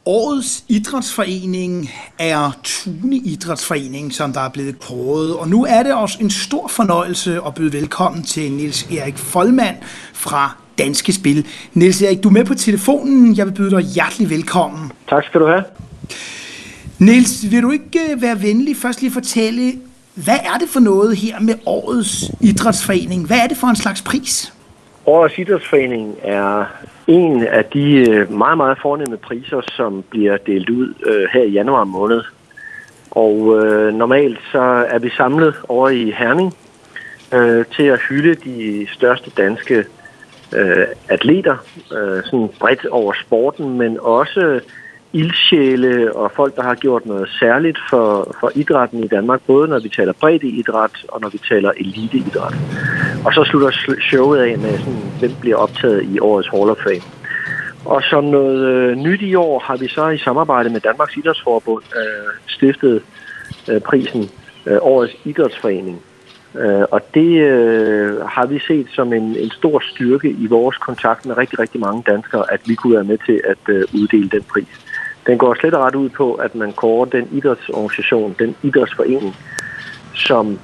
Årets idrætsforening er Tune Idrætsforening, som der er blevet kåret. Og nu er det også en stor fornøjelse at byde velkommen til Niels Erik Folmann fra Danske Spil. Niels Erik, du er med på telefonen. Jeg vil byde dig hjertelig velkommen. Tak skal du have. Niels, vil du ikke være venlig først lige fortælle, hvad er det for noget her med Årets Idrætsforening? Hvad er det for en slags pris? Årets Idrætsforening er en af de meget, meget fornemme priser, som bliver delt ud her i januar måned. Og normalt så er vi samlet over i Herning til at hylde de største danske atleter, sådan bredt over sporten, men også ildsjæle og folk, der har gjort noget særligt for idrætten i Danmark, både når vi taler breddeidræt og når vi taler eliteidræt. Og så slutter showet af med, sådan, hvem bliver optaget i årets Hall of Fame. Og som noget nyt i år har vi så i samarbejde med Danmarks Idrætsforbund stiftet prisen Årets Idrætsforening. Og det har vi set som en stor styrke i vores kontakt med rigtig, rigtig mange danskere, at vi kunne være med til at uddele den pris. Den går slet og ret ud på, at man kårer den idrætsorganisation, den idrætsforening, som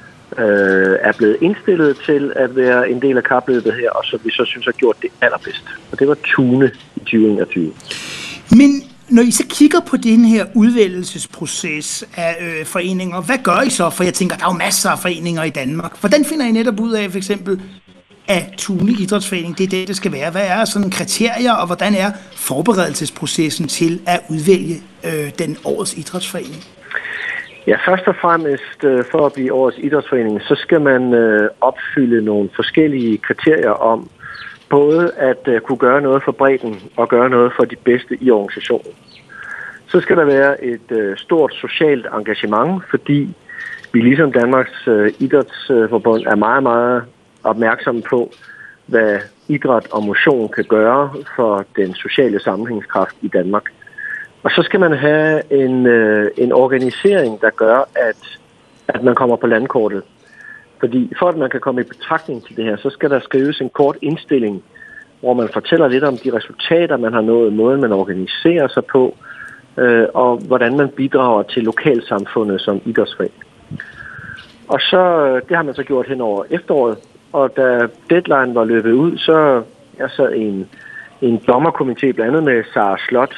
er blevet indstillet til at være en del af kapløbet her, og som vi så synes har gjort det allerbedst. Og det var Tune i 2021. Men når I så kigger på den her udvælgelsesproces af foreninger, hvad gør I så? For jeg tænker, der er jo masser af foreninger i Danmark. Hvordan finder I netop ud af, for eksempel, at Tune Idrætsforening, det er det skal være? Hvad er sådan kriterier, og hvordan er forberedelsesprocessen til at udvælge den Årets Idrætsforening? Ja, først og fremmest for at blive Årets Idrætsforening, så skal man opfylde nogle forskellige kriterier om både at kunne gøre noget for bredden og gøre noget for de bedste i organisationen. Så skal der være et stort socialt engagement, fordi vi ligesom Danmarks Idrætsforbund er meget, meget opmærksomme på, hvad idræt og motion kan gøre for den sociale sammenhængskraft i Danmark. Og så skal man have en organisering, der gør, at man kommer på landkortet. Fordi for at man kan komme i betragtning til det her, så skal der skrives en kort indstilling, hvor man fortæller lidt om de resultater, man har nået, måden man organiserer sig på, og hvordan man bidrager til lokalsamfundet som idrætsforening. Og så, det har man så gjort hen over efteråret, og da deadline var løbet ud, så jeg sad en dommerkomité blandt andet med Sara Slot,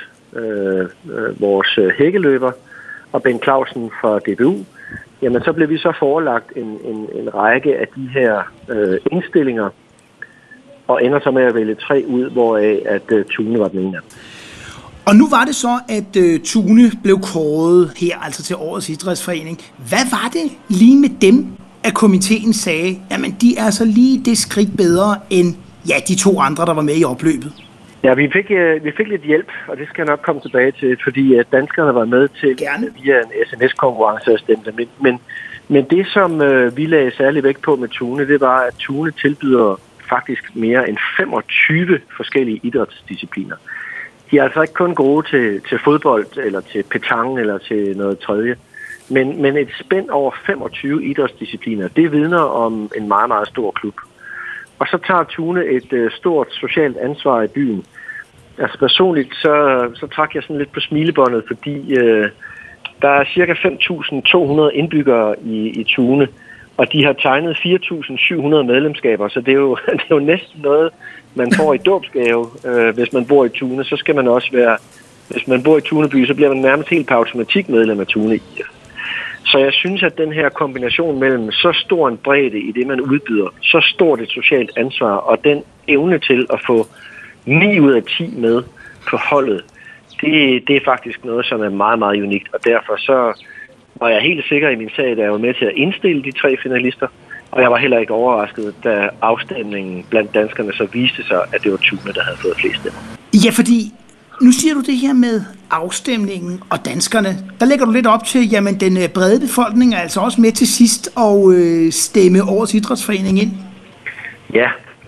vores hækkeløber, og Ben Clausen fra DBU. Jamen, så blev vi så forelagt en række af de her indstillinger, og ender så med at vælge 3 ud, hvoraf at Tune var den ene. Og nu var det så, at Tune blev kåret her, altså til Årets Idrætsforening. Hvad var det lige med dem, at komiteen sagde, jamen de er så lige det skridt bedre end de 2 andre, der var med i opløbet? Ja, vi fik lidt hjælp, og det skal jeg nok komme tilbage til, fordi danskerne var med til via en sms-konkurrence at stemme dem. Men det, som vi lagde særlig vægt på med Tune, det var, at Tune tilbyder faktisk mere end 25 forskellige idrætsdiscipliner. De er altså ikke kun gode til fodbold, eller til petanque, eller til noget tredje. Men et spænd over 25 idrætsdiscipliner, det vidner om en meget, meget stor klub. Og så tager Tune et stort socialt ansvar i byen. Altså personligt, så trak jeg sådan lidt på smilebåndet, fordi der er cirka 5.200 indbyggere i Tune, og de har tegnet 4.700 medlemskaber, så det er jo næsten noget, man får i dåbsgave, hvis man bor i Tune. Så skal man også være, hvis man bor i Tuneby, så bliver man nærmest helt på automatik medlem af Tune. Så jeg synes, at den her kombination mellem så stor en bredde i det, man udbyder, så stort et socialt ansvar, og den evne til at få 9 ud af 10 med på holdet, det er faktisk noget, som er meget, meget unikt. Og derfor så var jeg helt sikker i min sag, da jeg var med til at indstille de 3 finalister, og jeg var heller ikke overrasket, da afstemningen blandt danskerne så viste sig, at det var Tune, der havde fået flest stemmer. Ja, fordi nu siger du det her med afstemningen og danskerne. Der lægger du lidt op til, jamen den brede befolkning er altså også med til sidst og stemme Årets Idrætsforening ind. Ja,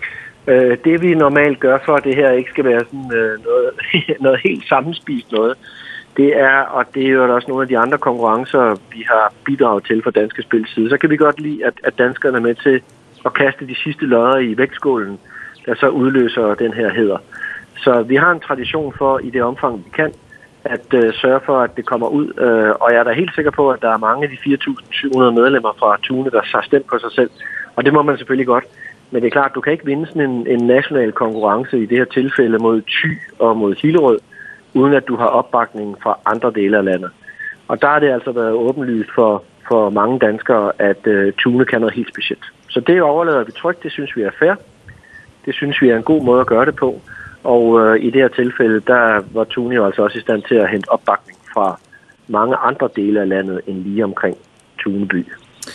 det vi normalt gør for, at det her ikke skal være sådan noget helt sammenspist noget, det er, og det er jo også nogle af de andre konkurrencer, vi har bidraget til fra Danske Spils side, så kan vi godt lide, at danskerne er med til at kaste de sidste lodder i vægtskålen, der så udløser den her hæder. Så vi har en tradition for, i det omfang vi kan, at sørge for, at det kommer ud. Og jeg er da helt sikker på, at der er mange af de 4.700 medlemmer fra Tune, der har stemt på sig selv. Og det må man selvfølgelig godt. Men det er klart, at du kan ikke vinde sådan en national konkurrence i det her tilfælde mod Thy og mod Hillerød, uden at du har opbakning fra andre dele af landet. Og der har det altså været åbenlyst for mange danskere, at Tune kan noget helt specielt. Så det overlader vi trygt, det synes vi er fair. Det synes vi er en god måde at gøre det på. Og i det her tilfælde, der var Tune jo altså også i stand til at hente opbakning fra mange andre dele af landet end lige omkring Tuneby.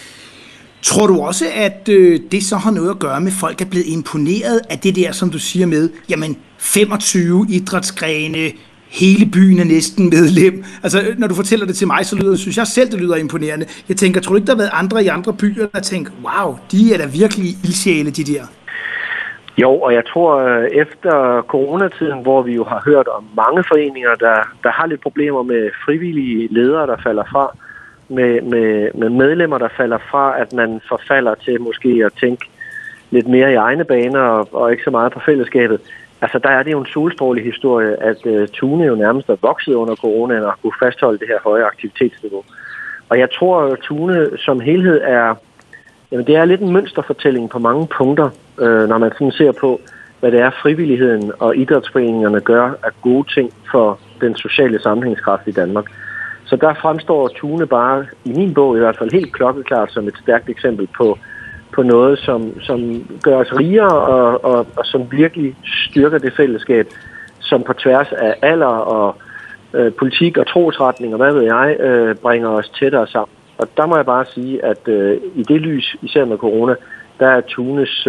Tror du også, at det så har noget at gøre med, at folk er blevet imponeret af det der, som du siger med, jamen 25 idrætsgrene, hele byen er næsten medlem. Altså, når du fortæller det til mig, så synes jeg selv, det lyder imponerende. Jeg tænker, tror du ikke, der har været andre i andre byer, der tænker, wow, de er da virkelig ildsjæle, de der? Jo, og jeg tror, efter coronatiden, hvor vi jo har hørt om mange foreninger, der har lidt problemer med frivillige ledere, der falder fra, med medlemmer, der falder fra, at man forfalder til måske at tænke lidt mere i egne baner og ikke så meget på fællesskabet. Altså, der er det jo en solstrålehistorie, at Tune jo nærmest er vokset under coronaen og kunne fastholde det her høje aktivitetsniveau. Og jeg tror, at Tune som helhed det er lidt en mønsterfortælling på mange punkter, når man sådan ser på, hvad det er, frivilligheden og idrætsforeningerne gør af gode ting for den sociale sammenhængskraft i Danmark. Så der fremstår Tune bare, i min bog i hvert fald, helt klokkeklart som et stærkt eksempel på noget, som gør os rigere og som virkelig styrker det fællesskab, som på tværs af alder og politik og trosretning og hvad ved jeg, bringer os tættere sammen. Og der må jeg bare sige, at i det lys, især med corona, der er Tunes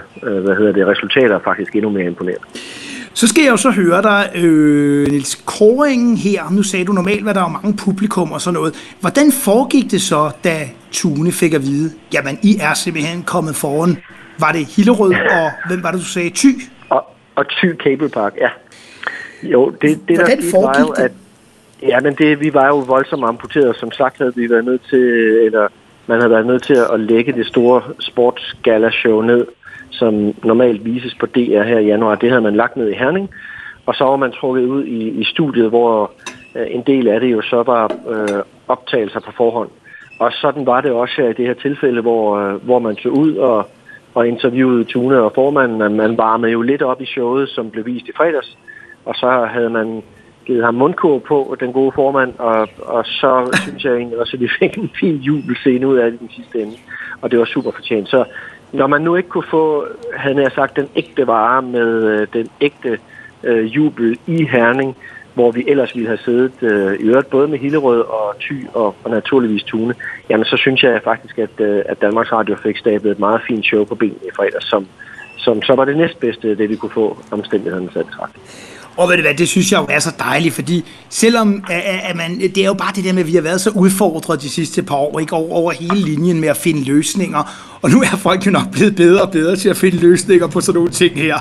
resultater faktisk endnu mere imponerende. Så skal jeg jo så høre dig, Niels, kåringen her, nu sagde du normalt, hvad der er mange publikum og sådan noget. Hvordan foregik det så, da Tune fik at vide, jamen I er simpelthen kommet foran? Var det Hillerød, og hvem var det, du sagde? Thy? Og Thy Cable Park, ja. Jo, det hvordan der foregik var jo, at ja, men vi var jo voldsomt amputeret. Som sagt havde vi været nødt til, eller man havde været nødt til at lægge det store sportsgala-show ned, som normalt vises på DR her i januar. Det havde man lagt ned i Herning, og så var man trukket ud i studiet, hvor en del af det jo så var optagelser på forhånd. Og sådan var det også her i det her tilfælde, hvor man tog ud og interviewede Tune og formanden. Man varmede jo lidt op i showet, som blev vist i fredags, og så havde man givet ham mundkurv på, den gode formand, og så synes jeg egentlig også, at vi fik en fin jubelscene ud af det den sidste ende, og det var super fortjent. Så når man nu ikke kunne få, havde jeg sagt, den ægte vare med den ægte jubel i Herning, hvor vi ellers ville have siddet i øvrigt både med Hillerød og Thy og naturligvis Tune, jamen så synes jeg faktisk, at Danmarks Radio fik stablet et meget fint show på benene i fredags, som så var det næstbedste, det vi kunne få omstændighederne sat i betragtning. Og ved du hvad, det synes jeg jo er så dejligt, fordi selvom at man, det er jo bare det der med, at vi har været så udfordret de sidste par år, ikke over hele linjen med at finde løsninger, og nu er folk jo nok blevet bedre og bedre til at finde løsninger på sådan nogle ting her.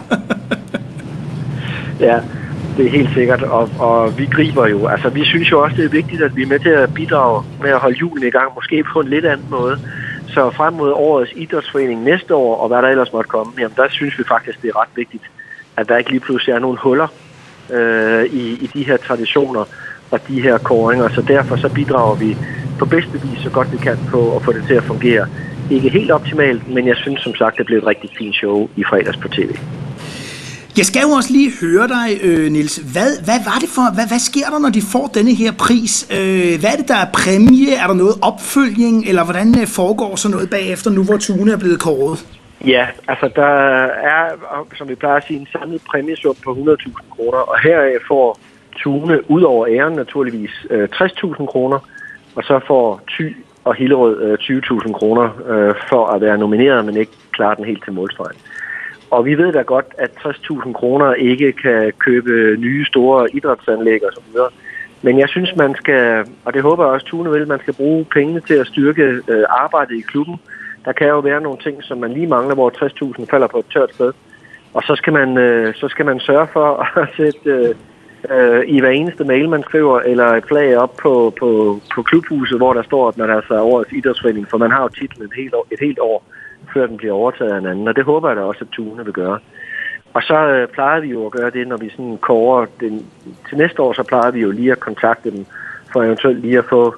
Ja, det er helt sikkert, og vi griber jo, altså vi synes jo også, det er vigtigt, at vi er med til at bidrage med at holde julen i gang, måske på en lidt anden måde. Så frem mod årets idrætsforening næste år, og hvad der ellers måtte komme, jamen der synes vi faktisk, det er ret vigtigt, at der ikke lige pludselig er nogle huller i de her traditioner og de her kåringer. Så derfor så bidrager vi på bedste vis så godt vi kan på at få det til at fungere. Ikke helt optimalt, men jeg synes som sagt, det blev et rigtig fint show i fredags på tv. Jeg skal jo også lige høre dig, Niels. Hvad var det for? Hvad sker der, når de får denne her pris? Hvad er det, der er præmie? Er der noget opfølging? Eller hvordan foregår så noget bagefter, nu hvor Tune er blevet kåret? Ja, altså der er, som vi plejer at sige, en samlet præmiesum på 100.000 kroner. Og heraf får Tune ud over æren naturligvis 60.000 kroner. Og så får Thy og Hillerød 20.000 kroner for at være nomineret, men ikke klare den helt til målstregen. Og vi ved da godt, at 60.000 kroner ikke kan købe nye store idrætsanlæg og så videre. Men jeg synes, man skal, og det håber jeg også Tune vil, man skal bruge pengene til at styrke arbejdet i klubben. Der kan jo være nogle ting, som man lige mangler, hvor 60.000 falder på et tørt sted. Og så skal man sørge for at sætte i hver eneste mail, man skriver, eller et flag op på klubhuset, hvor der står, at man altså er årets idrætsforening, for man har jo titlen et helt år, før den bliver overtaget af en anden. Og det håber jeg da også, at Tune vil gøre. Og så plejede vi jo at gøre det, når vi sådan kårer den. Til næste år, så plejede vi jo lige at kontakte dem, for eventuelt lige at få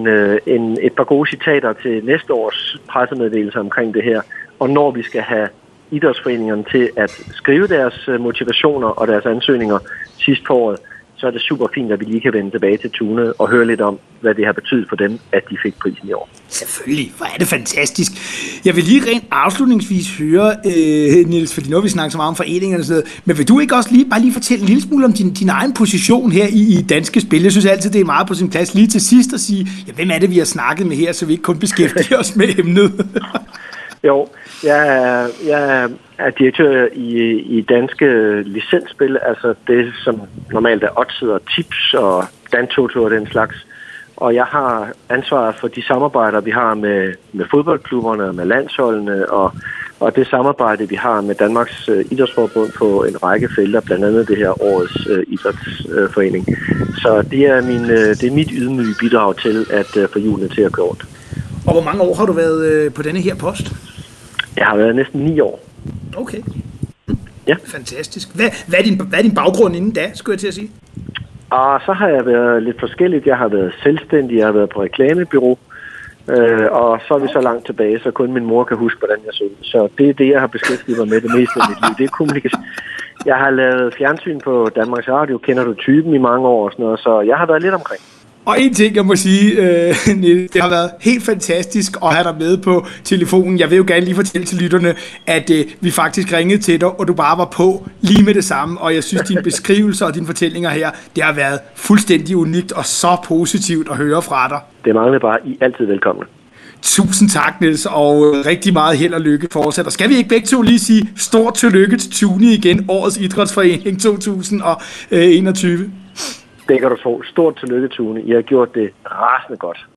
et par gode citater til næste års pressemeddelelse omkring det her. Og når vi skal have idrætsforeningerne til at skrive deres motivationer og deres ansøgninger sidst på året, så er det super fint, at vi lige kan vende tilbage til Tune og høre lidt om, hvad det har betydet for dem, at de fik prisen i år. Selvfølgelig, hvor er det fantastisk. Jeg vil lige rent afslutningsvis høre, Niels, fordi nu har vi snakket så meget om foreningerne og sådan noget, men vil du ikke også bare lige fortælle en lille smule om din egen position her i Danske Spil? Jeg synes altid, det er meget på sin plads lige til sidst at sige, ja, hvem er det, vi har snakket med her, så vi ikke kun beskæftiger os med emnet? Jo, jeg er direktør i Danske Licensspil, altså det, som normalt er odds og tips og Dan-Toto og den slags. Og jeg har ansvaret for de samarbejder, vi har med fodboldklubberne og med landsholdene, og det samarbejde, vi har med Danmarks Idrætsforbund på en række felter, blandt andet det her årets idrætsforening. Så det er mit ydmyge bidrag til at få hjulene til at køre rundt. Og hvor mange år har du været på denne her post? Jeg har været næsten 9 år. Okay. Ja. Fantastisk. Hvad er din baggrund inden da, skulle jeg til at sige? Og så har jeg været lidt forskelligt. Jeg har været selvstændig, jeg har været på reklamebureau, og så er vi så langt tilbage, så kun min mor kan huske, hvordan jeg så ud. Så det er det, jeg har beskæftiget mig med det meste af mit liv. Det er kommunikation. Jeg har lavet fjernsyn på Danmarks Radio, kender du typen i mange år og sådan noget, så jeg har været lidt omkring. Og en ting, jeg må sige, Niels, det har været helt fantastisk at have dig med på telefonen. Jeg vil jo gerne lige fortælle til lytterne, at vi faktisk ringede til dig, og du bare var på lige med det samme. Og jeg synes, dine beskrivelser og dine fortællinger her, det har været fuldstændig unikt og så positivt at høre fra dig. Det mangler bare, I er altid velkomne. Tusind tak, Niels, og rigtig meget held og lykke fortsat. Og skal vi ikke begge to lige sige stort tillykke til Tune igen, årets idrætsforening 2021? Det kan du få. Stort tillykke, Tune. I har gjort det rasende godt.